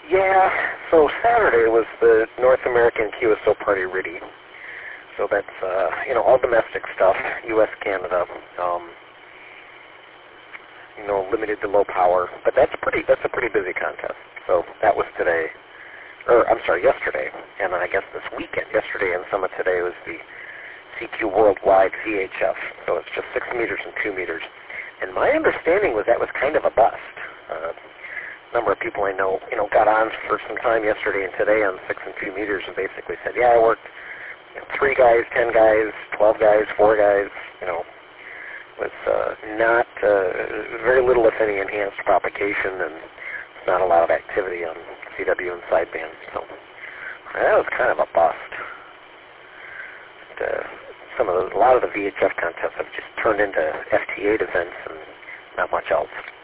Yeah, so Saturday was the North American QSO Party RIDI. So that's, all domestic stuff, U.S., Canada, limited to low power. But that's a pretty busy contest. So that was yesterday. And then I guess this weekend, yesterday and some of today was the CQ Worldwide VHF. So it's just 6 meters and 2 meters. And my understanding was that was kind of a bust. A number of people I know, got on for some time yesterday and today on 6 and 2 meters and basically said, yeah, I worked 3 guys, 10 guys, 12 guys, 4 guys, with not very little, if any, enhanced propagation and not a lot of activity on CW and sideband. So that was kind of a bust. A lot of the VHF contests have just turned into FT8 events and not much else.